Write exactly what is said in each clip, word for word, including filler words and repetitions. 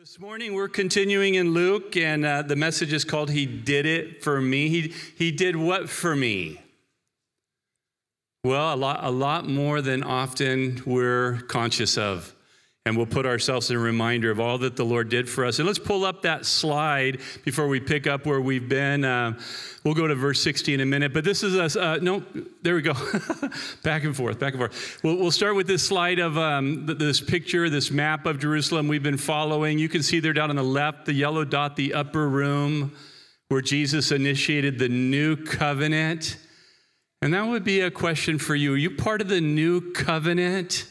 This morning we're continuing in Luke, and uh, the message is called He Did It For Me. He, he did what for me? Well, a lot, a lot more than often we're conscious of. And we'll put ourselves in a reminder of all that the Lord did for us. And let's pull up that slide before we pick up where we've been. Uh, we'll go to verse sixty in a minute. But this is us. Uh, no, there we go. Back and forth, back and forth. We'll, we'll start with this slide of um, this picture, this map of Jerusalem we've been following. You can see there down on the left, the yellow dot, the upper room, where Jesus initiated the new covenant. And that would be a question for you. Are you part of the new covenant?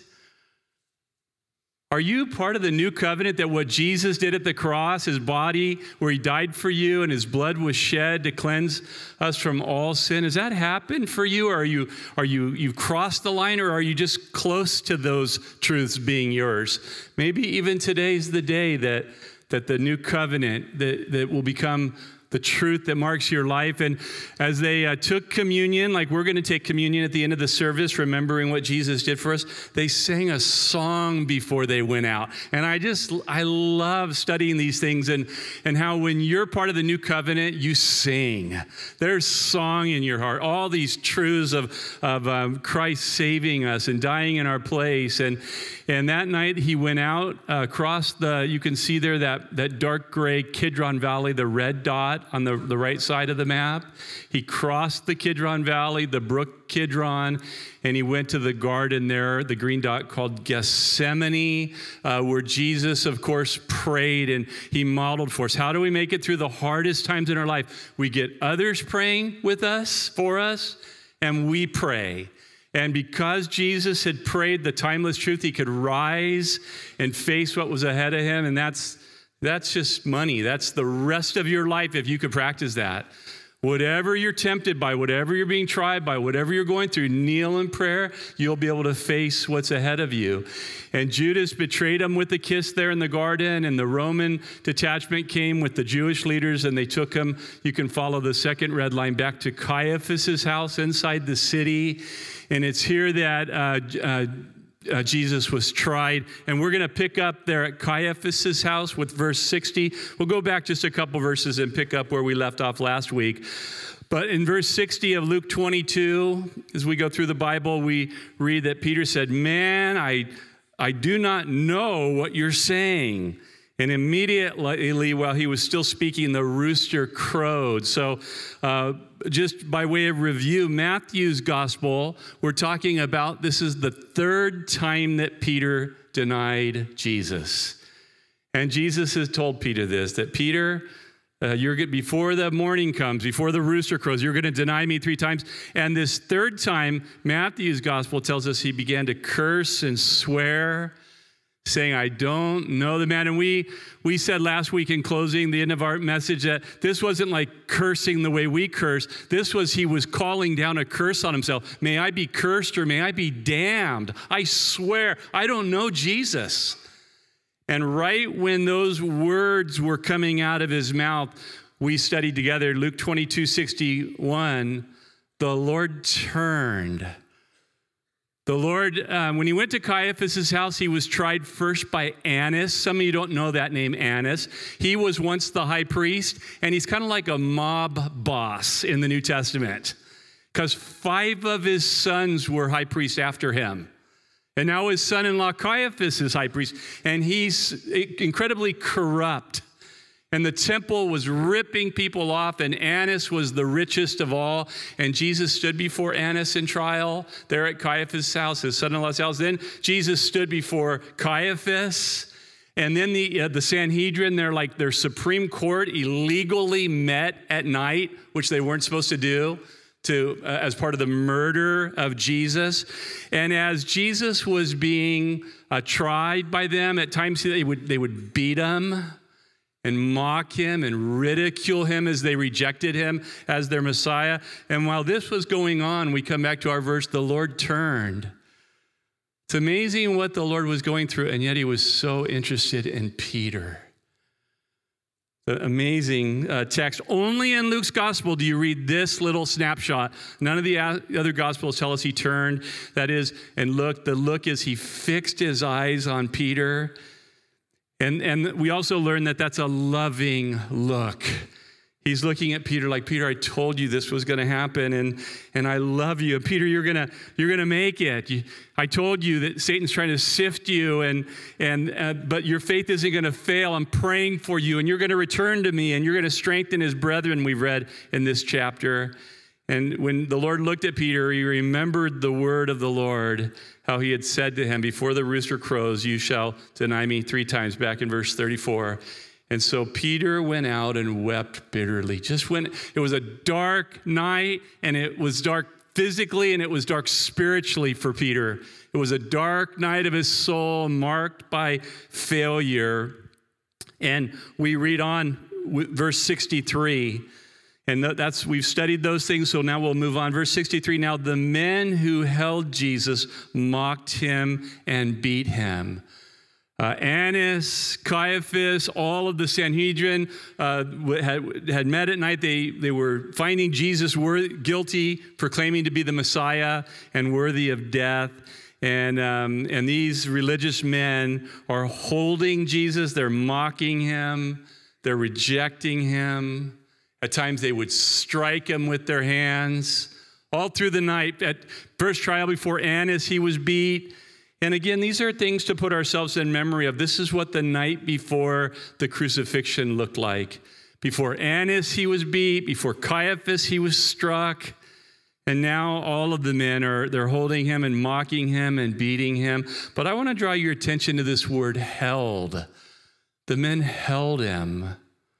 Are you part of the new covenant, that what Jesus did at the cross, his body, where he died for you and his blood was shed to cleanse us from all sin? Has that happened for you? Or are you, are you, you've crossed the line, or are you just close to those truths being yours? Maybe even today's the day that, that the new covenant, that, that will become the truth that marks your life. And as they uh, took communion, like we're going to take communion at the end of the service, remembering what Jesus did for us, they sang a song before they went out. And I just, I love studying these things, and, and how when you're part of the new covenant, you sing. There's song in your heart, all these truths of, of um, Christ saving us and dying in our place. And, and that night he went out uh, across the, you can see there that, that dark gray Kidron Valley, the red dot on the, the right side of the map. He crossed the Kidron Valley, the brook Kidron, and he went to the garden there, the green dot called Gethsemane, uh, where Jesus, of course, prayed, and he modeled for us. How do we make it through the hardest times in our life? We get others praying with us, for us, and we pray. And because Jesus had prayed the timeless truth, he could rise and face what was ahead of him, and that's That's just money. That's the rest of your life if you could practice that. Whatever you're tempted by, whatever you're being tried by, whatever you're going through, kneel in prayer. You'll be able to face what's ahead of you. And Judas betrayed him with a kiss there in the garden, and the Roman detachment came with the Jewish leaders, and they took him. You can follow the second red line back to Caiaphas' house inside the city. And it's here that uh, uh, Uh, Jesus was tried, and we're going to pick up there at Caiaphas' house with verse sixty. We'll go back just a couple verses and pick up where we left off last week. But in verse sixty of Luke twenty-two, as we go through the Bible, we read that Peter said, "Man, I, I do not know what you're saying." And immediately, while he was still speaking, the rooster crowed. So uh, just by way of review, Matthew's gospel, we're talking about this is the third time that Peter denied Jesus. And Jesus has told Peter this, that Peter, uh, you're before the morning comes, before the rooster crows, you're going to deny me three times. And this third time, Matthew's gospel tells us he began to curse and swear, saying, "I don't know the man." And we we said last week in closing, the end of our message, that this wasn't like cursing the way we curse. This was he was calling down a curse on himself. May I be cursed, or may I be damned. I swear, I don't know Jesus. And right when those words were coming out of his mouth, we studied together Luke twenty-two sixty-one, the Lord turned. The Lord, uh, when he went to Caiaphas' house, he was tried first by Annas. Some of you don't know that name, Annas. He was once the high priest, and he's kind of like a mob boss in the New Testament, because five of his sons were high priests after him. And now his son-in-law Caiaphas is high priest, and he's incredibly corrupt. And the temple was ripping people off, and Annas was the richest of all. And Jesus stood before Annas in trial there at Caiaphas' house, his son-in-law's house. Then Jesus stood before Caiaphas. And then the uh, the Sanhedrin, they're like their Supreme Court, illegally met at night, which they weren't supposed to do, to uh, as part of the murder of Jesus. And as Jesus was being uh, tried by them, at times they would they would beat him and mock him and ridicule him as they rejected him as their Messiah. And while this was going on, we come back to our verse, the Lord turned. It's amazing what the Lord was going through, and yet he was so interested in Peter. The amazing uh, text. Only in Luke's gospel do you read this little snapshot. None of the other gospels tell us he turned. That is, and look, the look is he fixed his eyes on Peter. And, and we also learn that that's a loving look. He's looking at Peter like, Peter, I told you this was going to happen, and, and I love you. And Peter, you're going to you're gonna make it. You, I told you that Satan's trying to sift you, and, and uh, but your faith isn't going to fail. I'm praying for you, and you're going to return to me, and you're going to strengthen his brethren, we've read in this chapter. And when the Lord looked at Peter, he remembered the word of the Lord, how he had said to him, before the rooster crows, you shall deny me three times, back in verse thirty-four. And so Peter went out and wept bitterly. Just when it was a dark night, and it was dark physically, and it was dark spiritually for Peter. It was a dark night of his soul, marked by failure. And we read on verse sixty-three. And that's, we've studied those things, so now we'll move on. Verse sixty-three, now the men who held Jesus mocked him and beat him. Uh, Annas, Caiaphas, all of the Sanhedrin uh, had, had met at night. They, they were finding Jesus wor- guilty for claiming to be the Messiah and worthy of death. And, um, and these religious men are holding Jesus. They're mocking him. They're rejecting him. At times they would strike him with their hands. All through the night, at first trial before Annas, he was beat. And again, these are things to put ourselves in memory of. This is what the night before the crucifixion looked like. Before Annas, he was beat. Before Caiaphas, he was struck. And now all of the men are, they're holding him and mocking him and beating him. But I want to draw your attention to this word held. The men held him.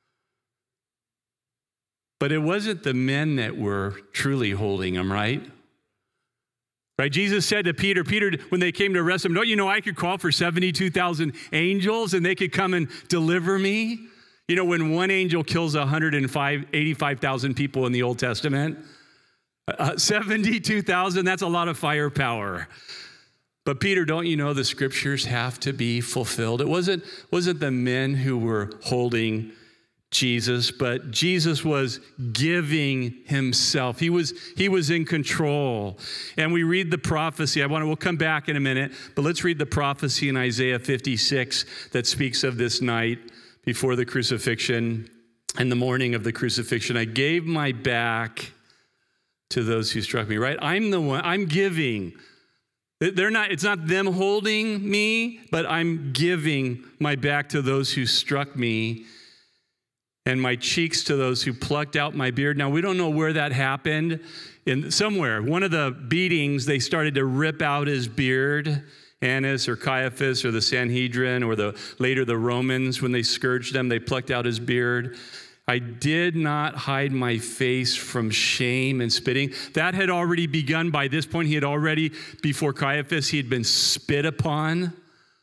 But it wasn't the men that were truly holding him, right? Right? Jesus said to Peter, Peter, when they came to arrest him, don't you know I could call for seventy-two thousand angels and they could come and deliver me? You know, when one angel kills one hundred eighty-five thousand people in the Old Testament, uh, seventy-two thousand, that's a lot of firepower. But Peter, don't you know the scriptures have to be fulfilled? It wasn't, wasn't the men who were holding Jesus, but Jesus was giving himself. He was, he was in control. And we read the prophecy. I want to, we'll come back in a minute, but let's read the prophecy in Isaiah fifty-six that speaks of this night before the crucifixion and the morning of the crucifixion. I gave my back to those who struck me, right? I'm the one, I'm giving. They're not, it's not them holding me, but I'm giving my back to those who struck me, and my cheeks to those who plucked out my beard. Now, we don't know where that happened. In somewhere, one of the beatings, they started to rip out his beard. Annas or Caiaphas or the Sanhedrin or the later the Romans, when they scourged them, they plucked out his beard. I did not hide my face from shame and spitting. That had already begun by this point. He had already, before Caiaphas, he had been spit upon.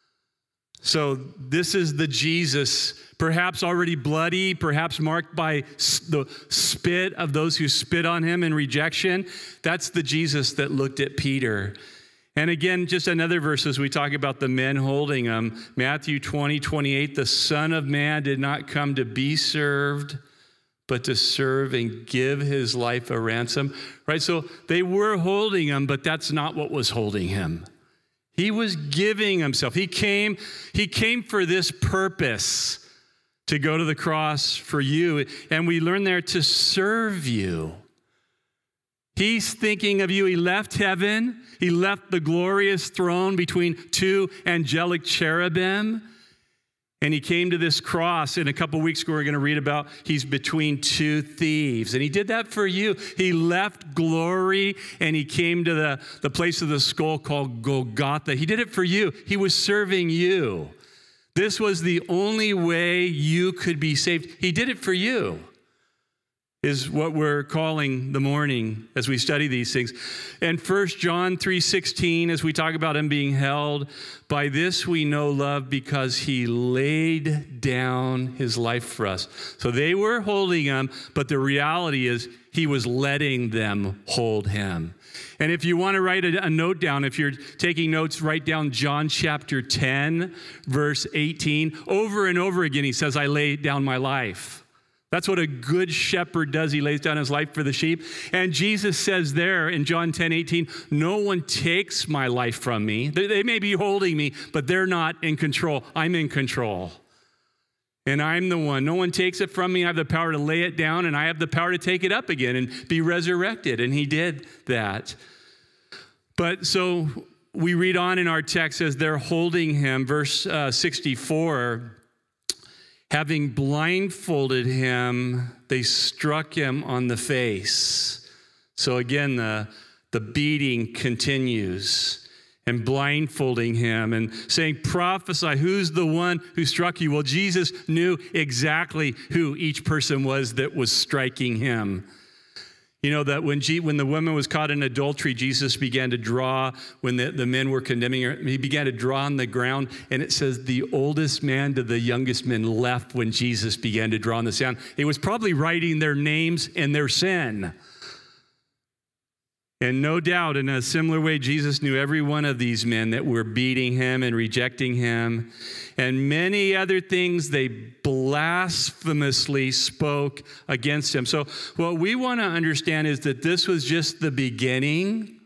So this is the Jesus, perhaps already bloody, perhaps marked by the spit of those who spit on him in rejection. That's the Jesus that looked at Peter. And again, just another verse as we talk about the men holding him. Matthew twenty, twenty-eight, the Son of Man did not come to be served, but to serve and give his life a ransom. Right? So they were holding him, but that's not what was holding him. He was giving himself. He came, he came for this purpose, to go to the cross for you. And we learn there to serve you. He's thinking of you. He left heaven. He left the glorious throne between two angelic cherubim. And he came to this cross. In a couple weeks ago, we're going to read about he's between two thieves. And he did that for you. He left glory and he came to the, the place of the skull called Golgotha. He did it for you. He was serving you. This was the only way you could be saved. He did it for you, is what we're calling the morning as we study these things. And First John three sixteen, as we talk about him being held, by this we know love because he laid down his life for us. So they were holding him, but the reality is he was letting them hold him. And if you want to write a, a note down, if you're taking notes, write down John chapter ten, verse eighteen. Over and over again, he says, I laid down my life. That's what a good shepherd does. He lays down his life for the sheep. And Jesus says there in John ten eighteen, no one takes my life from me. They, they may be holding me, but they're not in control. I'm in control. And I'm the one. No one takes it from me. I have the power to lay it down, and I have the power to take it up again and be resurrected. And he did that. But so we read on in our text as they're holding him, verse uh, sixty-four, having blindfolded him, they struck him on the face. So again, the, the beating continues. And blindfolding him and saying, prophesy, who's the one who struck you? Well, Jesus knew exactly who each person was that was striking him. You know that when, G, when the woman was caught in adultery, Jesus began to draw, when the, the men were condemning her, he began to draw on the ground. And it says the oldest man to the youngest man left when Jesus began to draw on the sand. He was probably writing their names and their sin. And no doubt, in a similar way, Jesus knew every one of these men that were beating him and rejecting him. And many other things they blasphemously spoke against him. So what we want to understand is that this was just the beginning.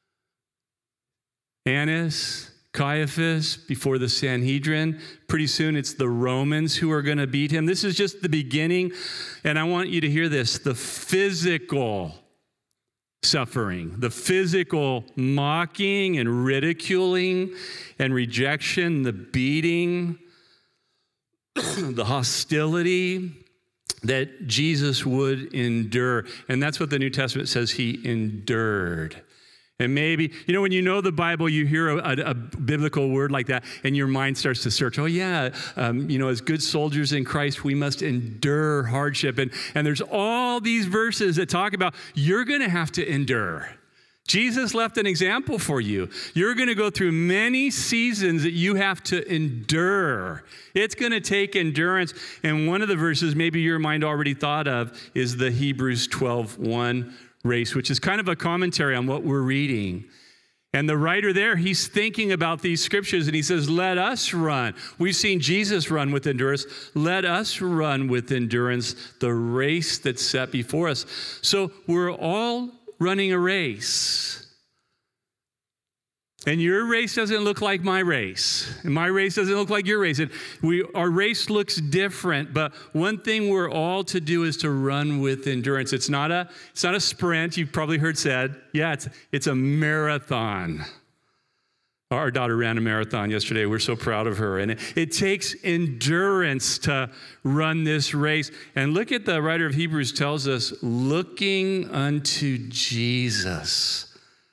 Annas, Caiaphas, before the Sanhedrin. Pretty soon it's the Romans who are going to beat him. This is just the beginning. And I want you to hear this. The physical suffering, the physical mocking and ridiculing and rejection, the beating, the hostility that Jesus would endure. And that's what the New Testament says he endured. And maybe, you know, when you know the Bible, you hear a, a, a biblical word like that, and your mind starts to search. Oh, yeah, um, you know, as good soldiers in Christ, we must endure hardship. And, and there's all these verses that talk about you're going to have to endure. Jesus left an example for you. You're going to go through many seasons that you have to endure. It's going to take endurance. And one of the verses maybe your mind already thought of is the Hebrews twelve one race, which is kind of a commentary on what we're reading. And the writer there, he's thinking about these scriptures and he says, let us run. We've seen Jesus run with endurance. Let us run with endurance the race that's set before us. So we're all running a race. And your race doesn't look like my race. And my race doesn't look like your race. And we, our race looks different, but one thing we're all to do is to run with endurance. It's not a, it's not a sprint. You've probably heard said. Yeah, it's, it's a marathon. Our daughter ran a marathon yesterday. We're so proud of her. And it, it takes endurance to run this race. And look at the writer of Hebrews tells us, looking unto Jesus.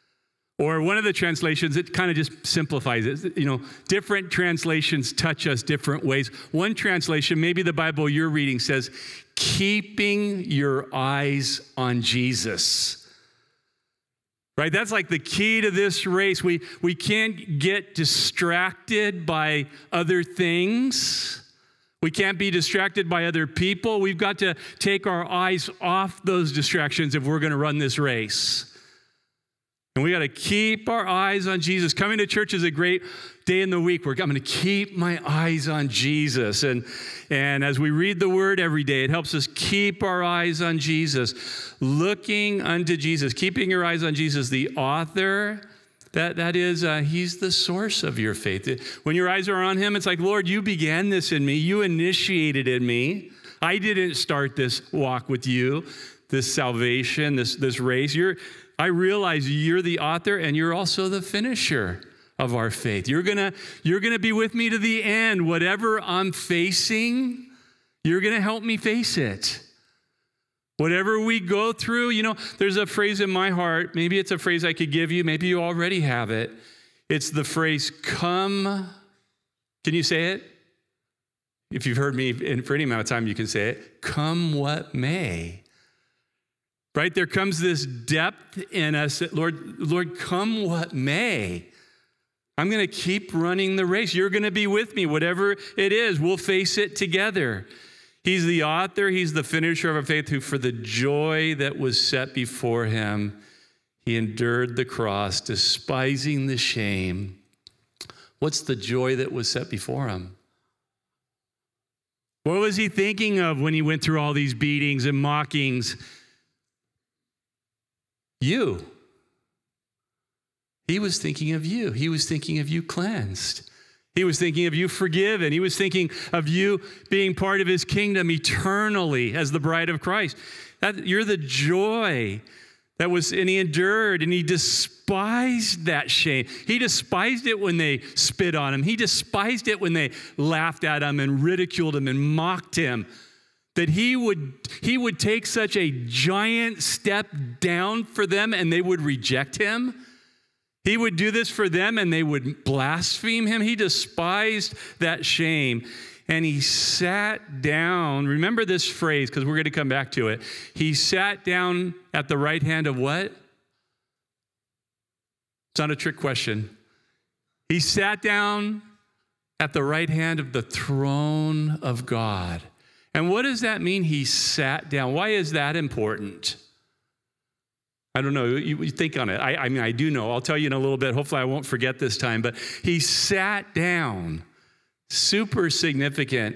Or one of the translations, it kind of just simplifies it. You know, different translations touch us different ways. One translation, maybe the Bible you're reading says, keeping your eyes on Jesus. Right? That's like the key to this race. We, we can't get distracted by other things. We can't be distracted by other people. We've got to take our eyes off those distractions if we're going to run this race. And we got to keep our eyes on Jesus. Coming to church is a great day in the week where I'm going to keep my eyes on Jesus. And, and as we read the word every day, it helps us keep our eyes on Jesus. Looking unto Jesus, keeping your eyes on Jesus, the author, that, that is, uh, he's the source of your faith. When your eyes are on him, it's like, Lord, you began this in me. You initiated in me. I didn't start this walk with you, this salvation, this, this race. You're I realize you're the author and you're also the finisher of our faith. You're gonna, you're gonna be with me to the end. Whatever I'm facing, you're gonna help me face it. Whatever we go through, you know, there's a phrase in my heart. Maybe it's a phrase I could give you. Maybe you already have it. It's the phrase, come. Can you say it? If you've heard me for any amount of time, you can say it. Come what may. Right? There comes this depth in us that, Lord, Lord, come what may. I'm going to keep running the race. You're going to be with me. Whatever it is, we'll face it together. He's the author. He's the finisher of our faith, who for the joy that was set before him, he endured the cross, despising the shame. What's the joy that was set before him? What was he thinking of when he went through all these beatings and mockings? You. He was thinking of you. He was thinking of you cleansed. He was thinking of you forgiven. He was thinking of you being part of his kingdom eternally as the bride of Christ. That, you're the joy that was, and he endured, and he despised that shame. He despised it when they spit on him. He despised it when they laughed at him and ridiculed him and mocked him. That he would, he would take such a giant step down for them and they would reject him. He would do this for them and they would blaspheme him. He despised that shame. And he sat down. Remember this phrase, because we're going to come back to it. He sat down at the right hand of what? It's not a trick question. He sat down at the right hand of the throne of God. And what does that mean? He sat down. Why is that important? I don't know. You, you think on it. I, I mean, I do know. I'll tell you in a little bit. Hopefully I won't forget this time. But he sat down. Super significant.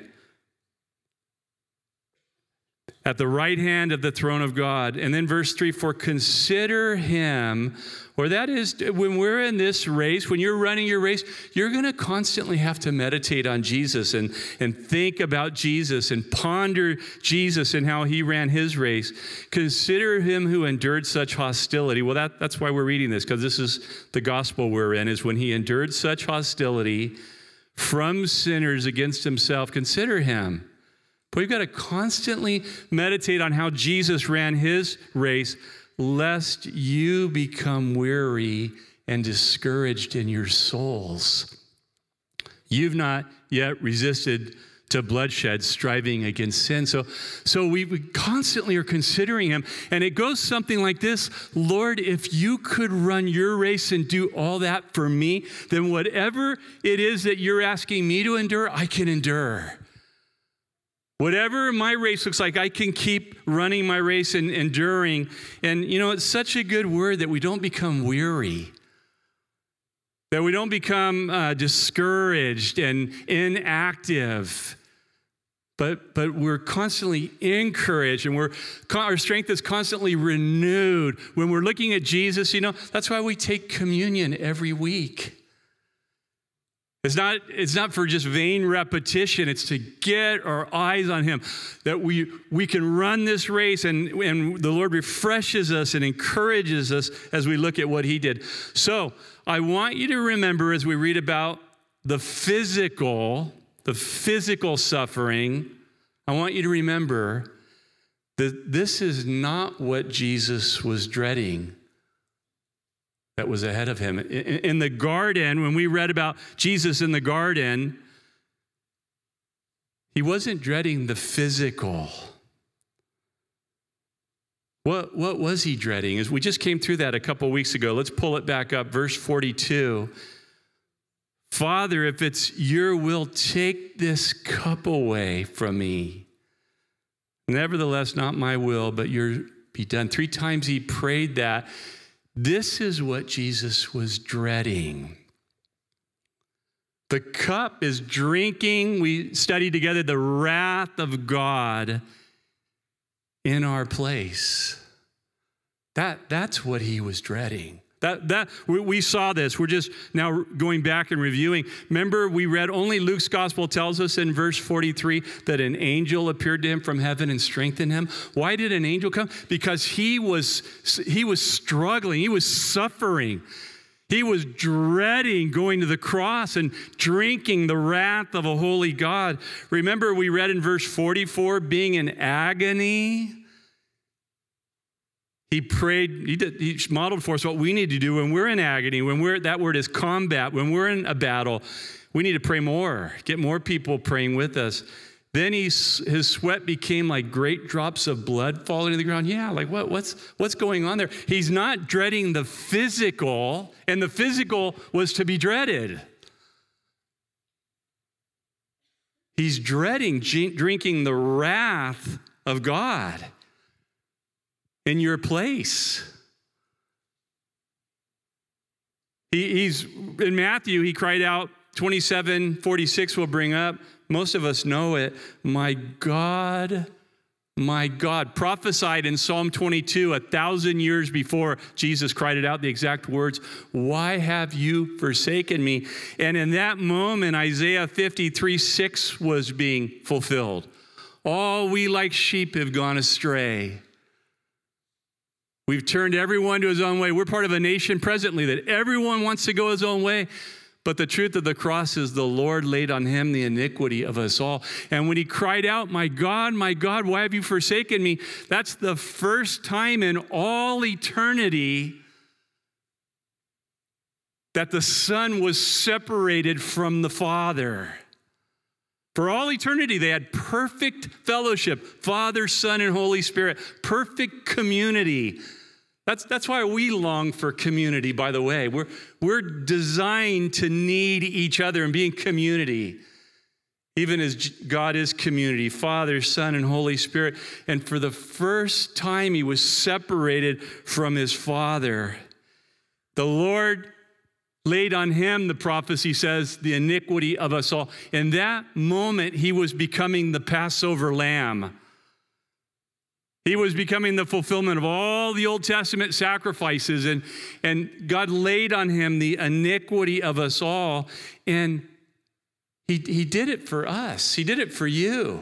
At the right hand of the throne of God. And then verse three, for consider him, or that is, when we're in this race, when you're running your race, you're going to constantly have to meditate on Jesus and, and think about Jesus and ponder Jesus and how he ran his race. Consider him who endured such hostility. Well, that, that's why we're reading this, because this is the gospel we're in, is when he endured such hostility from sinners against himself. Consider him. But we've got to constantly meditate on how Jesus ran his race, lest you become weary and discouraged in your souls. You've not yet resisted to bloodshed, striving against sin. So, so we, we constantly are considering him. And it goes something like this: Lord, if you could run your race and do all that for me, then whatever it is that you're asking me to endure, I can endure. Whatever my race looks like, I can keep running my race and enduring. And, you know, it's such a good word that we don't become weary, that we don't become uh, discouraged and inactive, but, but we're constantly encouraged, and we're, our strength is constantly renewed. When we're looking at Jesus, you know, that's why we take communion every week. It's not, it's not for just vain repetition. It's to get our eyes on him, that we, we can run this race, and, and the Lord refreshes us and encourages us as we look at what he did. So I want you to remember, as we read about the physical, the physical suffering, I want you to remember that this is not what Jesus was dreading that was ahead of him. In the garden, when we read about Jesus in the garden, he wasn't dreading the physical. What, what was he dreading? As we just came through that a couple weeks ago. Let's pull it back up, verse forty-two. Father, if it's your will, take this cup away from me. Nevertheless, not my will, but your be done. Three times he prayed that. This is what Jesus was dreading. The cup is drinking, we studied together, the wrath of God in our place. That, that's what he was dreading. That, that we, we saw this. We're just now going back and reviewing. Remember, we read, only Luke's gospel tells us in verse forty-three that an angel appeared to him from heaven and strengthened him. Why did an angel come? Because he was, he was struggling. He was suffering. He was dreading going to the cross and drinking the wrath of a holy God. Remember, we read in verse forty-four, being in agony. He prayed, he, did, he modeled for us what we need to do when we're in agony, when we're, that word is combat, when we're in a battle. We need to pray more, get more people praying with us. Then he, his sweat became like great drops of blood falling to the ground. Yeah, like what, what's, what's going on there? He's not dreading the physical, and the physical was to be dreaded. He's dreading drinking the wrath of God in your place. He, he's in Matthew, he cried out, twenty-seven forty-six we'll bring up. Most of us know it. My God, my God, prophesied in Psalm twenty-two, a thousand years before Jesus cried it out, the exact words, why have you forsaken me? And in that moment, Isaiah fifty-three six was being fulfilled. All we like sheep have gone astray. We've turned everyone to his own way. We're part of a nation presently that everyone wants to go his own way. But the truth of the cross is the Lord laid on him the iniquity of us all. And when he cried out, my God, my God, why have you forsaken me? That's the first time in all eternity that the Son was separated from the Father. For all eternity, they had perfect fellowship, Father, Son, and Holy Spirit, perfect community. That's, that's why we long for community, by the way. We're, we're designed to need each other and be in community, even as God is community, Father, Son, and Holy Spirit. And for the first time, he was separated from his Father. The Lord laid on him, the prophecy says, the iniquity of us all. In that moment, he was becoming the Passover lamb. He was becoming the fulfillment of all the Old Testament sacrifices, and, and God laid on him the iniquity of us all, and he, he did it for us. He did it for you.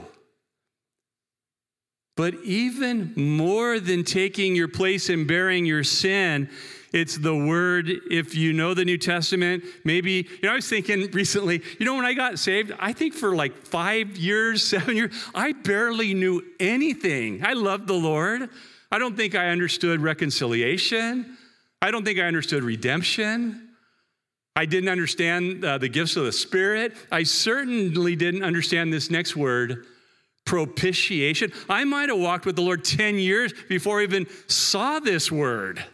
But even more than taking your place and bearing your sin, it's the word, if you know the New Testament, maybe, you know, I was thinking recently, you know, when I got saved, I think for like five years, seven years, I barely knew anything. I loved the Lord. I don't think I understood reconciliation. I don't think I understood redemption. I didn't understand uh, the gifts of the Spirit. I certainly didn't understand this next word, propitiation. I might have walked with the Lord ten years before I even saw this word.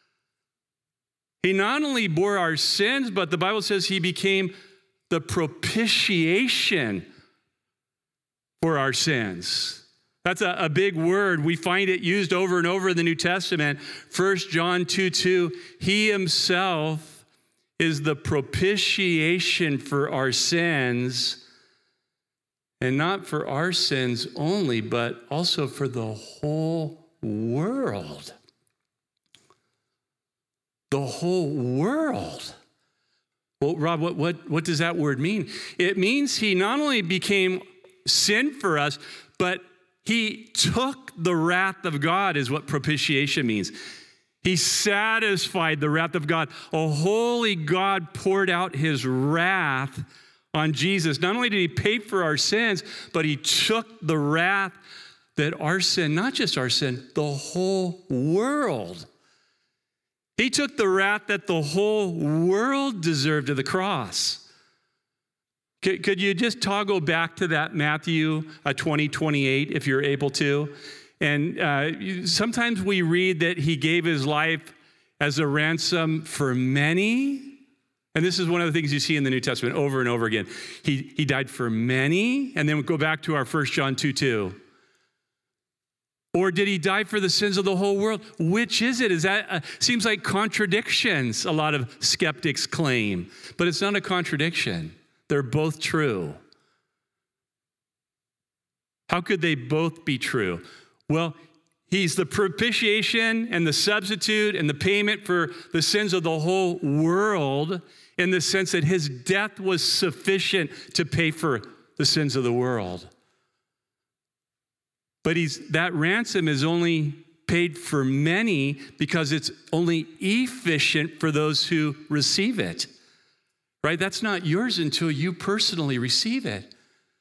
He not only bore our sins, but the Bible says he became the propitiation for our sins. That's a, a big word. We find it used over and over in the New Testament. First John two two, he himself is the propitiation for our sins, and not for our sins only, but also for the whole world. The whole world. Well, Rob, what, what, what does that word mean? It means he not only became sin for us, but he took the wrath of God, is what propitiation means. He satisfied the wrath of God. A holy God poured out his wrath on Jesus. Not only did he pay for our sins, but he took the wrath that our sin, not just our sin, the whole world. He took the wrath that the whole world deserved to the cross. Could, could you just toggle back to that Matthew uh, twenty, twenty-eight, if you're able to? And uh, sometimes we read that he gave his life as a ransom for many. And this is one of the things you see in the New Testament over and over again. He, he died for many. And then we go back to our First John two two. Or did he die for the sins of the whole world? Which is it? Is that uh, seems like contradictions, a lot of skeptics claim. But it's not a contradiction. They're both true. How could they both be true? Well, he's the propitiation and the substitute and the payment for the sins of the whole world, in the sense that his death was sufficient to pay for the sins of the world. But he's, that ransom is only paid for many because it's only efficient for those who receive it, right? That's not yours until you personally receive it.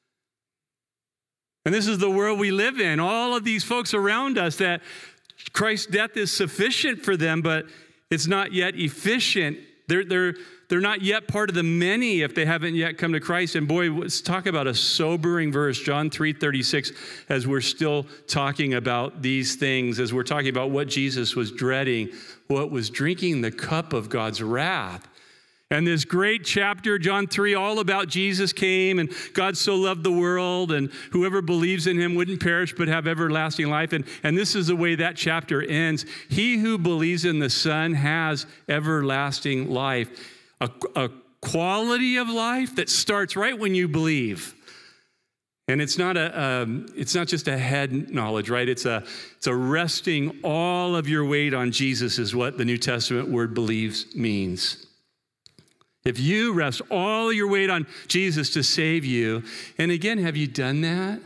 And this is the world we live in. All of these folks around us, that Christ's death is sufficient for them, but it's not yet efficient. They're, they're, they're not yet part of the many if they haven't yet come to Christ. And boy, let's talk about a sobering verse, John three thirty-six, as we're still talking about these things, as we're talking about what Jesus was dreading, what was drinking the cup of God's wrath. And this great chapter, John three, all about Jesus came and God so loved the world and whoever believes in him wouldn't perish but have everlasting life. And, and this is the way that chapter ends. He who believes in the Son has everlasting life. A, a quality of life that starts right when you believe. And it's not a, um, it's not just a head knowledge, right? It's a, it's a resting all of your weight on Jesus is what the New Testament word believes means. If you rest all your weight on Jesus to save you, and again, have you done that?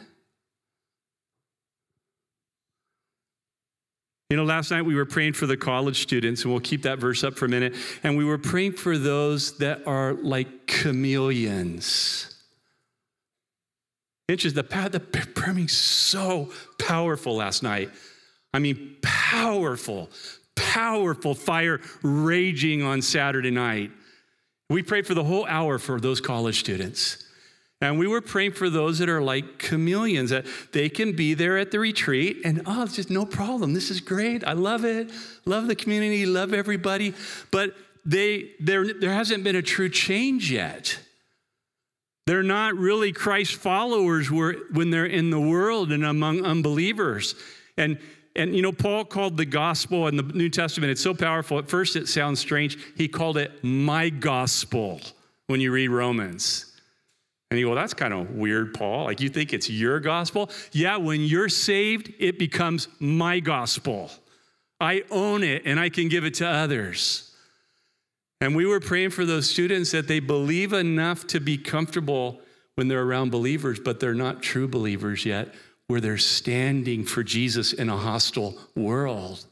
You know, last night we were praying for the college students, and we'll keep that verse up for a minute, and we were praying for those that are like chameleons. Interesting, the, the prayer meeting so powerful last night. I mean, powerful, powerful fire raging on Saturday night. We prayed for the whole hour for those college students. And we were praying for those that are like chameleons, that they can be there at the retreat and, oh, it's just no problem. This is great. I love it. Love the community. Love everybody. But they, there, there hasn't been a true change yet. They're not really Christ followers when they're in the world and among unbelievers. And, and you know, Paul called the gospel in the New Testament, it's so powerful. At first it sounds strange. He called it my gospel when you read Romans. And you go, well, that's kind of weird, Paul. Like, you think it's your gospel? Yeah, when you're saved, it becomes my gospel. I own it, and I can give it to others. And we were praying for those students that they believe enough to be comfortable when they're around believers, but they're not true believers yet, where they're standing for Jesus in a hostile world.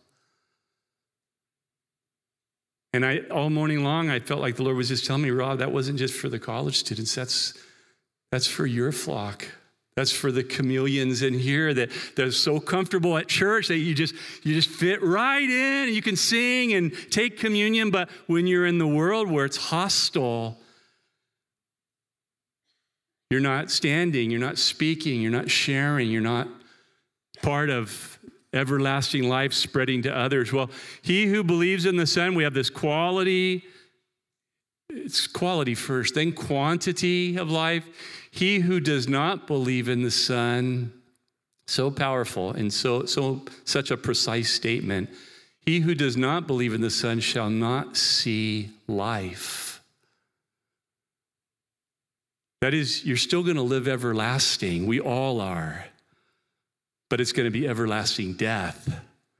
And I, all morning long, I felt like the Lord was just telling me, Rob, that wasn't just for the college students. That's, that's for your flock. That's for the chameleons in here that they're so comfortable at church that you just, you just fit right in and you can sing and take communion. But when you're in the world where it's hostile, you're not standing, you're not speaking, you're not sharing, you're not part of everlasting life spreading to others. Well, he who believes in the Son, we have this quality, it's quality first, then quantity of life. He who does not believe in the Son, so powerful and so, so such a precise statement. He who does not believe in the Son shall not see life. That is, you're still going to live everlasting. We all are. But it's going to be everlasting death.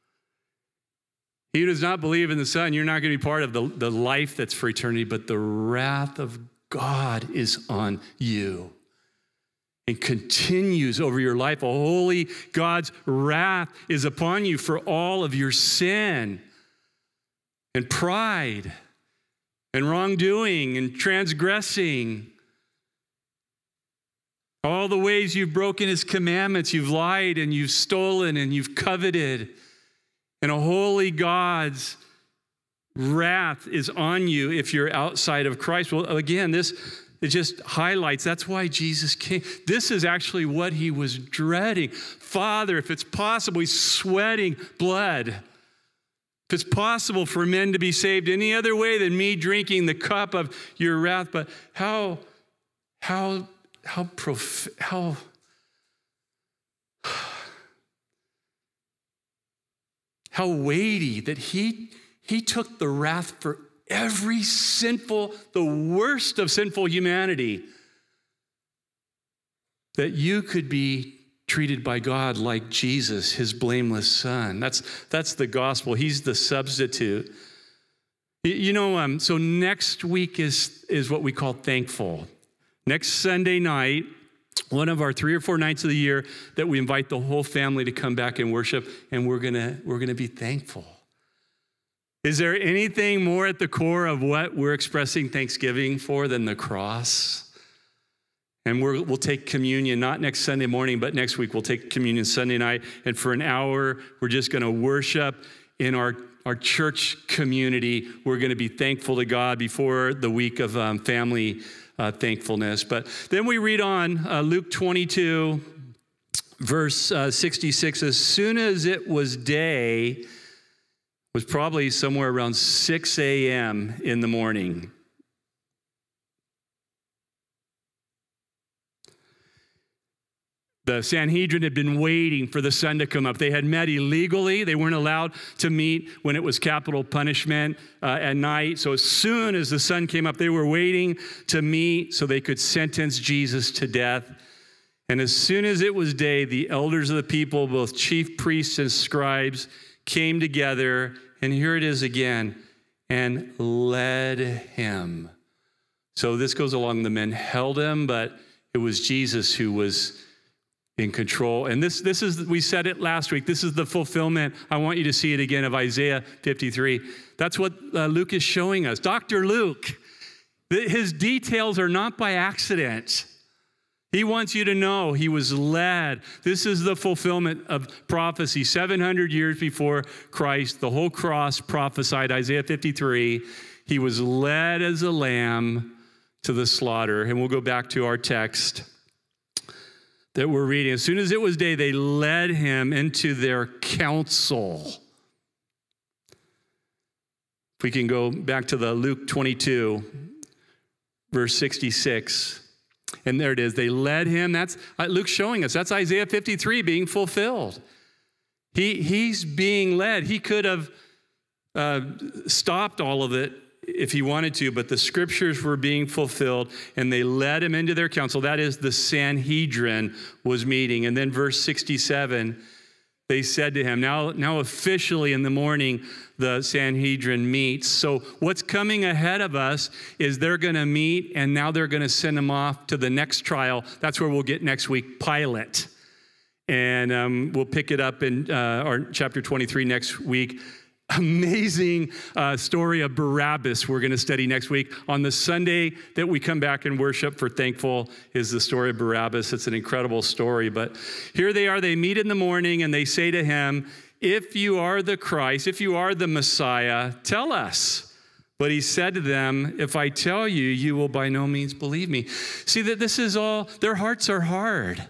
He who does not believe in the Son, you're not going to be part of the, the life that's for eternity, but the wrath of God is on you and continues over your life. A holy God's wrath is upon you for all of your sin and pride and wrongdoing and transgressing. All the ways you've broken his commandments, you've lied and you've stolen and you've coveted. And a holy God's wrath is on you if you're outside of Christ. Well, again, this it just highlights, that's why Jesus came. This is actually what he was dreading. Father, if it's possible, he's sweating blood. If it's possible for men to be saved any other way than me drinking the cup of your wrath, but how, how, how prof- how how weighty that he he took the wrath for every sinful, the worst of sinful humanity, that you could be treated by God like Jesus, his blameless Son. That's that's the gospel. He's the substitute. You know, um, so next week is is what we call Thankful. Next Sunday night, one of our three or four nights of the year that we invite the whole family to come back and worship, and we're gonna we're gonna be thankful. Is there anything more at the core of what we're expressing thanksgiving for than the cross? And we're, we'll take communion, not next Sunday morning, but next week we'll take communion Sunday night, and for an hour, we're just gonna worship in our, our church community. We're gonna be thankful to God before the week of um, family Uh, thankfulness. But then we read on uh, Luke twenty-two, verse uh, sixty-six. As soon as it was day, was probably somewhere around six a.m. in the morning. The Sanhedrin had been waiting for the sun to come up. They had met illegally. They weren't allowed to meet when it was capital punishment uh, at night. So as soon as the sun came up, they were waiting to meet so they could sentence Jesus to death. And as soon as it was day, the elders of the people, both chief priests and scribes, came together, and here it is again, and led him. So this goes along, the men held him, but it was Jesus who was in control. And this, this is, we said it last week, this is the fulfillment. I want you to see it again of Isaiah fifty-three. That's what uh, Luke is showing us. Doctor Luke, his details are not by accident. He wants you to know he was led. This is the fulfillment of prophecy. seven hundred years before Christ, the whole cross prophesied, Isaiah fifty-three. He was led as a lamb to the slaughter. And we'll go back to our text that we're reading. As soon as it was day, they led him into their council. If we can go back to the Luke twenty-two, verse sixty-six. And there it is. They led him. That's uh, Luke's showing us. That's Isaiah fifty-three being fulfilled. He, he's being led. He could have uh, stopped all of it if he wanted to, but the scriptures were being fulfilled, and they led him into their council. That is, the Sanhedrin was meeting. And then verse sixty-seven, they said to him, now, now officially in the morning, the Sanhedrin meets. So what's coming ahead of us is they're going to meet, and now they're going to send him off to the next trial. That's where we'll get next week, Pilate. And um, we'll pick it up in uh, our chapter twenty-three next week. Amazing uh, story of Barabbas we're going to study next week. On the Sunday that we come back and worship for Thankful is the story of Barabbas. It's an incredible story. But here they are. They meet in the morning and they say to him, if you are the Christ, if you are the Messiah, tell us. But he said to them, if I tell you, you will by no means believe me. See that this is all, their hearts are hard.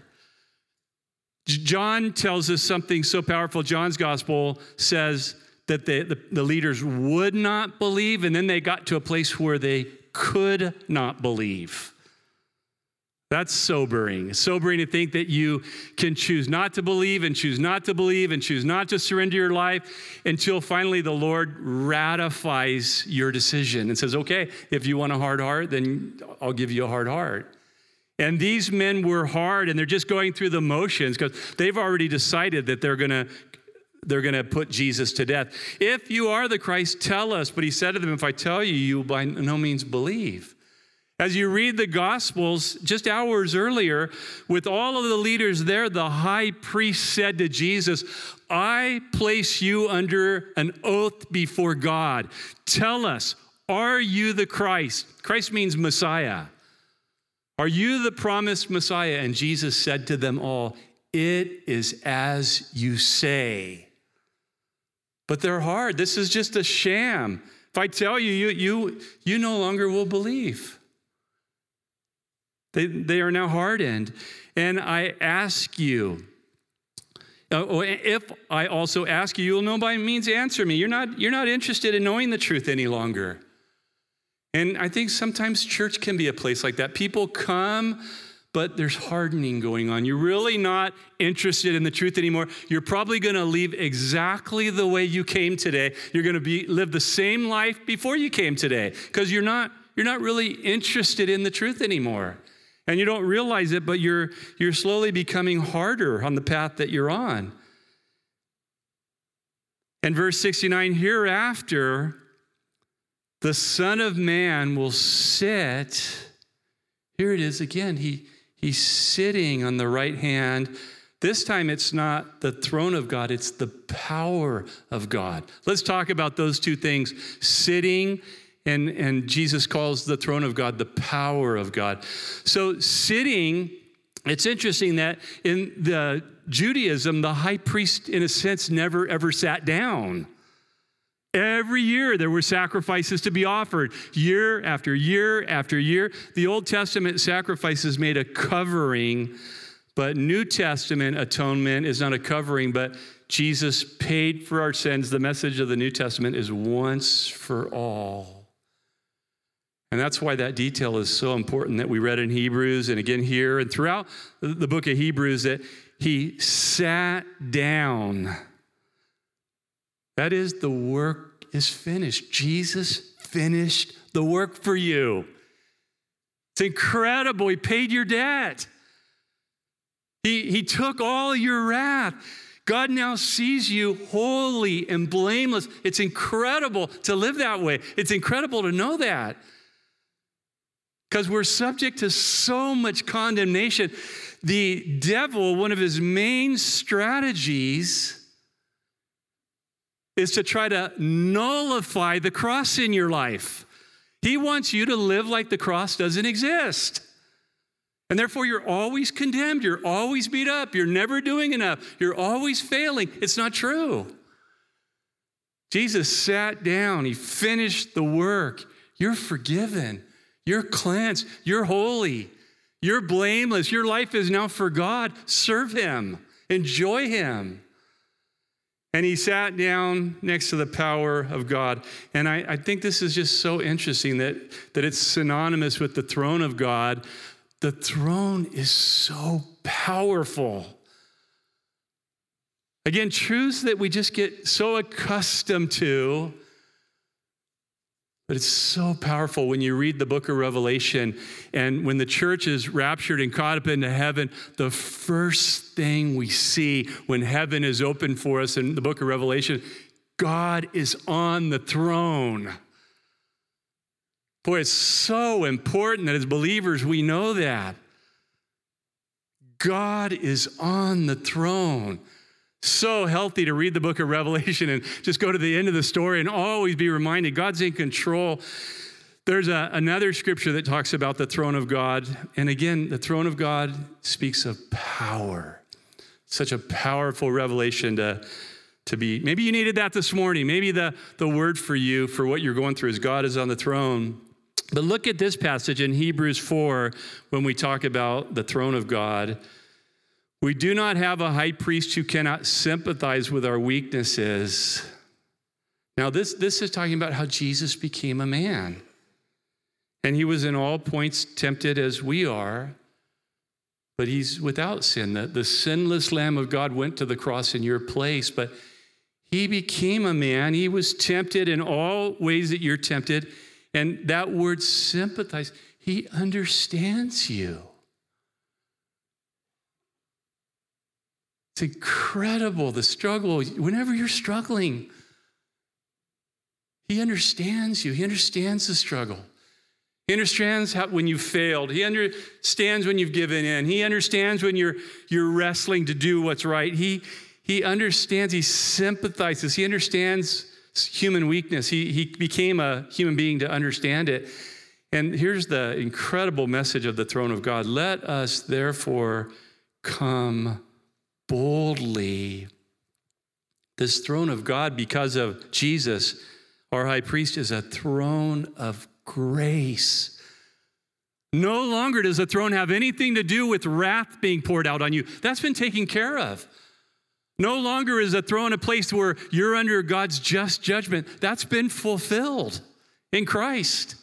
John tells us something so powerful. John's gospel says that the, the, the leaders would not believe, and then they got to a place where they could not believe. That's sobering. It's sobering to think that you can choose not to believe and choose not to believe and choose not to surrender your life until finally the Lord ratifies your decision and says, okay, if you want a hard heart, then I'll give you a hard heart. And these men were hard, and they're just going through the motions because they've already decided that they're going to They're going to put Jesus to death. If you are the Christ, tell us. But he said to them, if I tell you, you will by no means believe. As you read the Gospels, just hours earlier, with all of the leaders there, the high priest said to Jesus, I place you under an oath before God. Tell us, are you the Christ? Christ means Messiah. Are you the promised Messiah? And Jesus said to them all, it is as you say. But they're hard. This is just a sham. If I tell you, you, you, you no longer will believe. They, they are now hardened. And I ask you, uh, if I also ask you, you will no by means answer me. You're not, you're not interested in knowing the truth any longer. And I think sometimes church can be a place like that. People come, but there's hardening going on. You're really not interested in the truth anymore. You're probably going to leave exactly the way you came today. You're going to be live the same life before you came today because you're not you're not really interested in the truth anymore. And you don't realize it, but you're you're slowly becoming harder on the path that you're on. And verse sixty-nine, hereafter the Son of Man will sit. Here it is again. He He's sitting on the right hand. This time it's not the throne of God, it's the power of God. Let's talk about those two things, sitting, and, and Jesus calls the throne of God the power of God. So sitting, it's interesting that in the Judaism, the high priest, in a sense, never ever sat down. Every year there were sacrifices to be offered, year after year after year. The Old Testament sacrifices made a covering, but New Testament atonement is not a covering, but Jesus paid for our sins. The message of the New Testament is once for all. And that's why that detail is so important that we read in Hebrews and again here and throughout the book of Hebrews that he sat down. That is, the work is finished. Jesus finished the work for you. It's incredible. He paid your debt. He, he took all your wrath. God now sees you holy and blameless. It's incredible to live that way. It's incredible to know that. Because we're subject to so much condemnation. The devil, one of his main strategies is to try to nullify the cross in your life. He wants you to live like the cross doesn't exist. And therefore, you're always condemned. You're always beat up. You're never doing enough. You're always failing. It's not true. Jesus sat down. He finished the work. You're forgiven. You're cleansed. You're holy. You're blameless. Your life is now for God. Serve him. Enjoy him. And he sat down next to the power of God. And I, I think this is just so interesting that, that it's synonymous with the throne of God. The throne is so powerful. Again, truths that we just get so accustomed to, but it's so powerful when you read the book of Revelation, and when the church is raptured and caught up into heaven, the first thing we see when heaven is open for us in the book of Revelation, God is on the throne. Boy, it's so important that as believers we know that. God is on the throne. So healthy to read the book of Revelation and just go to the end of the story and always be reminded God's in control. There's a, another scripture that talks about the throne of God. And again, the throne of God speaks of power. Such a powerful revelation to, to be. Maybe you needed that this morning. Maybe the, the word for you for what you're going through is God is on the throne. But look at this passage in Hebrews four when we talk about the throne of God. We do not have a high priest who cannot sympathize with our weaknesses. Now, this, this is talking about how Jesus became a man. And he was in all points tempted as we are, but he's without sin. The, the sinless Lamb of God went to the cross in your place, but he became a man. He was tempted in all ways that you're tempted. And that word sympathize, he understands you. It's incredible, the struggle. Whenever you're struggling, he understands you. He understands the struggle. He understands how, when you've failed. He understands when you've given in. He understands when you're, you're wrestling to do what's right. He, he understands. He sympathizes. He understands human weakness. He, he became a human being to understand it. And here's the incredible message of the throne of God. Let us therefore come boldly. This throne of God, because of Jesus, our high priest, is a throne of grace. No longer does the throne have anything to do with wrath being poured out on you. That's been taken care of. No longer is the throne a place where you're under God's just judgment. That's been fulfilled in Christ.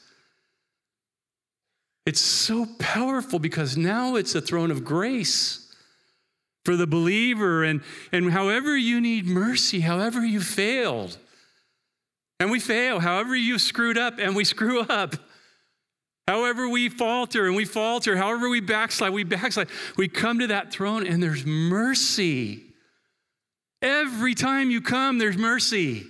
It's so powerful because now it's a throne of grace for the believer. And, and however you need mercy, however you failed, and we fail, however you've screwed up, and we screw up, however we falter, and we falter, however we backslide, we backslide, we come to that throne and there's mercy. Every time you come, there's mercy.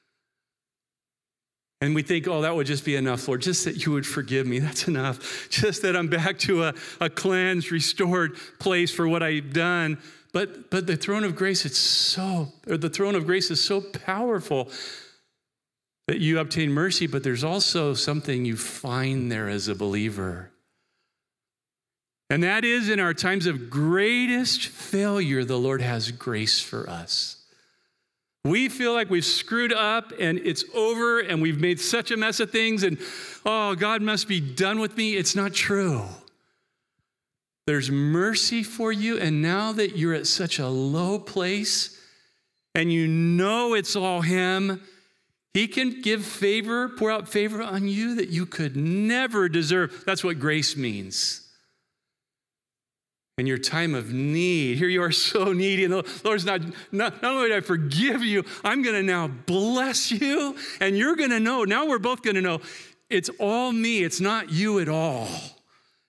And we think, oh, that would just be enough, Lord. Just that you would forgive me. That's enough. Just that I'm back to a, a cleansed, restored place for what I've done. But, but the throne of grace, it's so, or the throne of grace is so powerful that you obtain mercy, but there's also something you find there as a believer. And that is, in our times of greatest failure, the Lord has grace for us. We feel like we've screwed up and it's over and we've made such a mess of things and, oh, God must be done with me. It's not true. There's mercy for you, and now that you're at such a low place and you know it's all him, he can give favor, pour out favor on you that you could never deserve. That's what grace means. In your time of need, here you are so needy, and the Lord's not, not, not only did I forgive you, I'm going to now bless you, and you're going to know, now we're both going to know, it's all me, it's not you at all.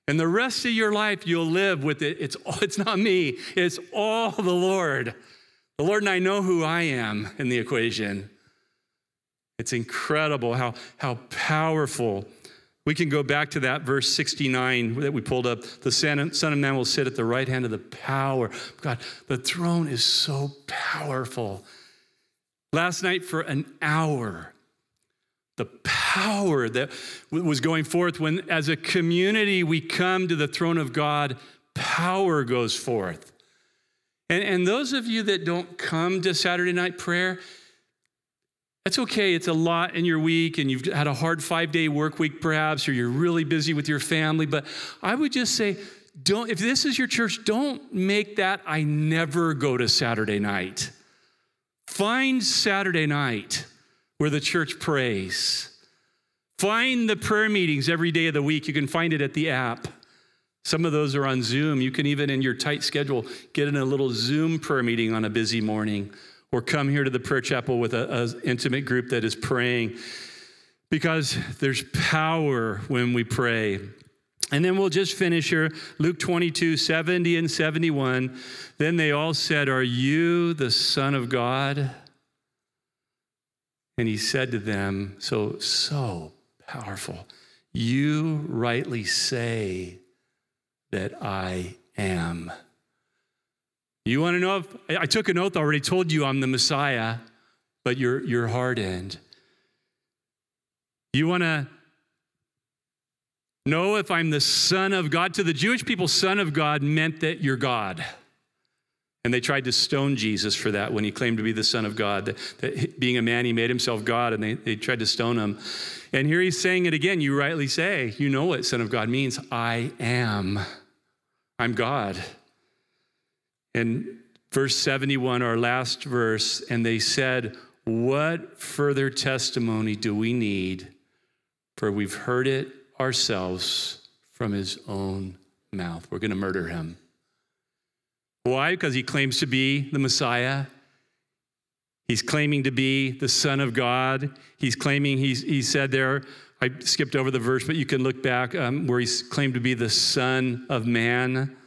And the rest of your life, you'll live with it. It's, it's not me. It's all the Lord. The Lord and I know who I am in the equation. It's incredible how, how powerful. We can go back to that verse sixty-nine that we pulled up. The Son of Man will sit at the right hand of the power. God, the throne is so powerful. Last night for an hour, the power that was going forth when as a community we come to the throne of God, power goes forth. And, and those of you that don't come to Saturday night prayer, that's okay. It's a lot in your week and you've had a hard five-day work week perhaps, or you're really busy with your family. But I would just say, don't. If this is your church, don't make that I never go to Saturday night. Find Saturday night where the church prays. Find the prayer meetings every day of the week. You can find it at the app. Some of those are on Zoom. You can even in your tight schedule get in a little Zoom prayer meeting on a busy morning, or come here to the prayer chapel with an intimate group that is praying, because there's power when we pray. And then we'll just finish here, Luke twenty-two, seventy and seventy-one. Then they all said, "Are you the Son of God?" And he said to them, so, so powerful, "You rightly say that I am." You want to know if, I took an oath, already told you I'm the Messiah, but you're, you're hardened. You want to know if I'm the Son of God? To the Jewish people, Son of God meant that you're God. And they tried to stone Jesus for that when he claimed to be the Son of God. That, that being a man, he made himself God, and they, they tried to stone him. And here he's saying it again. You rightly say, you know what Son of God means. I am. I'm God. And verse seventy-one, our last verse, and they said, "What further testimony do we need? For we've heard it ourselves from his own mouth." We're going to murder him. Why? Because he claims to be the Messiah. He's claiming to be the Son of God. He's claiming, he's, he said there, I skipped over the verse, but you can look back um, where he's claimed to be the Son of Man.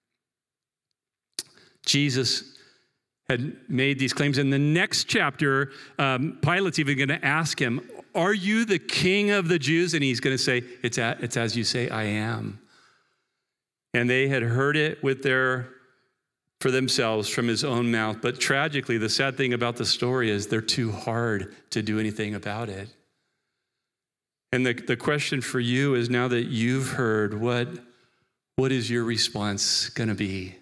Jesus had made these claims. In the next chapter, um, Pilate's even going to ask him, "Are you the King of the Jews?" And he's going to say, it's, a, it's as you say, I am. And they had heard it with their for themselves from his own mouth. But tragically, the sad thing about the story is they're too hard to do anything about it. And the, the question for you is, now that you've heard, what, what is your response going to be?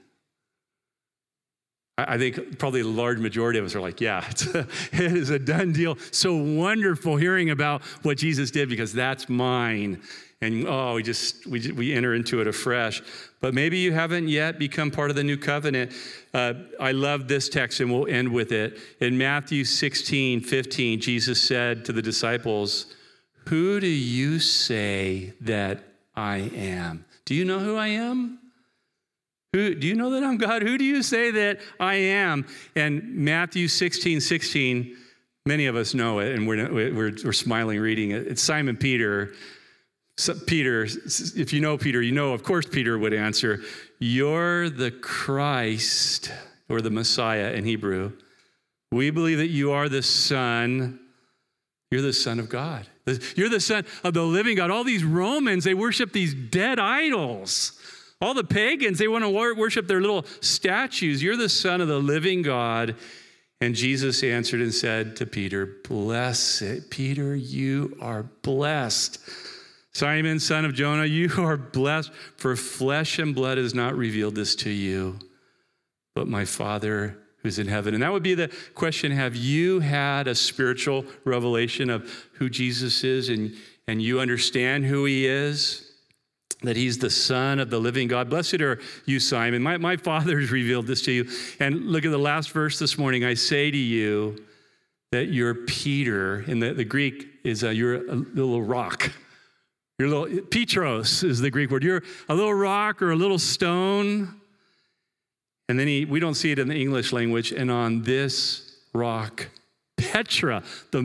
I think probably the large majority of us are like, yeah, it's a, it is a done deal. So wonderful hearing about what Jesus did, because that's mine. And oh, we just, we, we enter into it afresh. But maybe you haven't yet become part of the new covenant. Uh, I love this text, and we'll end with it. In Matthew sixteen, fifteen, Jesus said to the disciples, "Who do you say that I am?" Do you know who I am? Who, do you know that I'm God? Who do you say that I am? And Matthew sixteen, sixteen, many of us know it, and we're, we're, we're smiling reading it. It's Simon Peter. So Peter, if you know Peter, you know, of course, Peter would answer, "You're the Christ," or the Messiah in Hebrew. "We believe that you are the Son. You're the Son of God. You're the Son of the living God." All these Romans, they worship these dead idols. All the pagans, they want to worship their little statues. You're the Son of the living God. And Jesus answered and said to Peter, "Blessed, Peter, you are blessed. Simon, son of Jonah, you are blessed, for flesh and blood has not revealed this to you, but my Father who's in heaven." And that would be the question. Have you had a spiritual revelation of who Jesus is, and, and you understand who he is? That he's the Son of the living God. Blessed are you, Simon. My, my Father has revealed this to you. And look at the last verse this morning. "I say to you that you're Peter." In the, the Greek is a, you're a little rock. You're a little, Petros is the Greek word. You're a little rock or a little stone. And then he, we don't see it in the English language. "And on this rock, Petra," the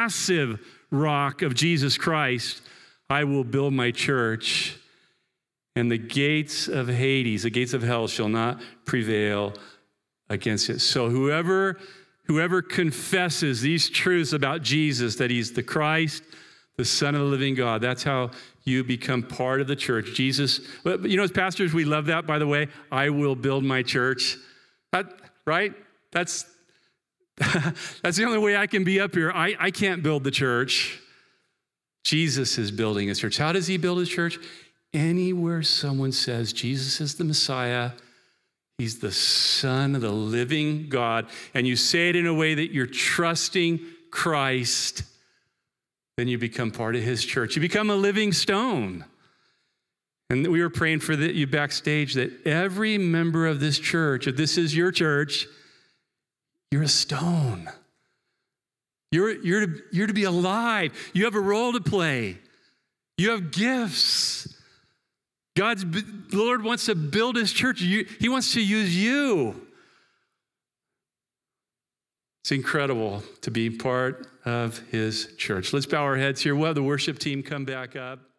massive rock of Jesus Christ, "I will build my church, and the gates of Hades, the gates of hell, shall not prevail against it. So whoever, whoever confesses these truths about Jesus, that he's the Christ, the Son of the living God, that's how you become part of the church. Jesus, you know, as pastors, we love that, by the way. I will build my church. That, right? That's, that's the only way I can be up here. I, I can't build the church. Jesus is building his church. How does he build his church? Anywhere someone says Jesus is the Messiah, he's the Son of the living God, and you say it in a way that you're trusting Christ, then you become part of his church. You become a living stone. And we were praying for the, you backstage that every member of this church, if this is your church, you're a stone. You're, you're, to, you're to be alive. You have a role to play. You have gifts. God's, the Lord wants to build his church. You, he wants to use you. It's incredible to be part of his church. Let's bow our heads here. We'll have the worship team come back up.